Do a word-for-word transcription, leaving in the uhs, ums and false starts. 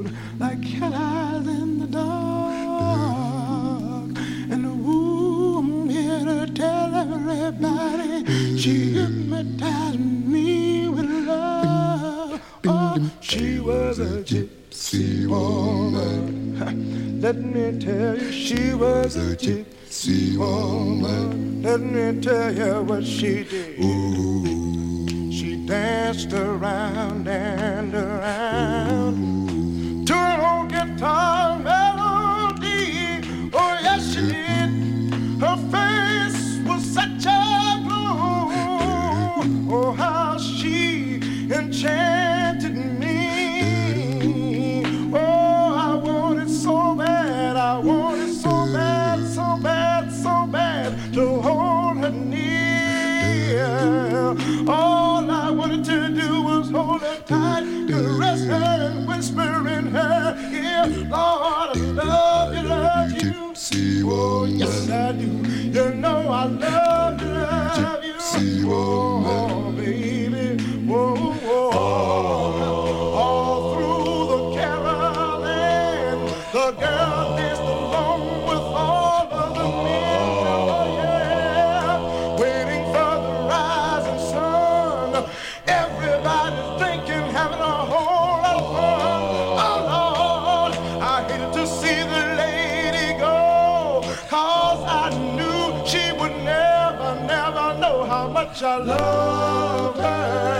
like cat eyes in the dark. And ooh, I'm here to tell everybody she hypnotized me with love. Oh, she was a gypsy woman. Let me tell you, she was a gypsy woman. Let me tell you what she did. Ooh. She danced around and around to an old guitar melody. Oh, yes, she did. Her face was such a glow. Oh, how she enchanted me. Oh, I wanted so bad, I wanted so bad, so bad, so bad to hold her near. All I wanted to do was hold her tight, caress her and whisper in her ear, Lord, I love you, love you. Oh, yes, I do. You know I love you, love you. Oh, baby. Whoa, whoa. All through the caravan, the girl danced along with all of the men. Oh, yeah. Waiting for the rising sun. Everybody's drinking, having a whole lot of fun. Oh, Lord, I hated to see the lady go, 'cause I knew she would never, never know how much I love her.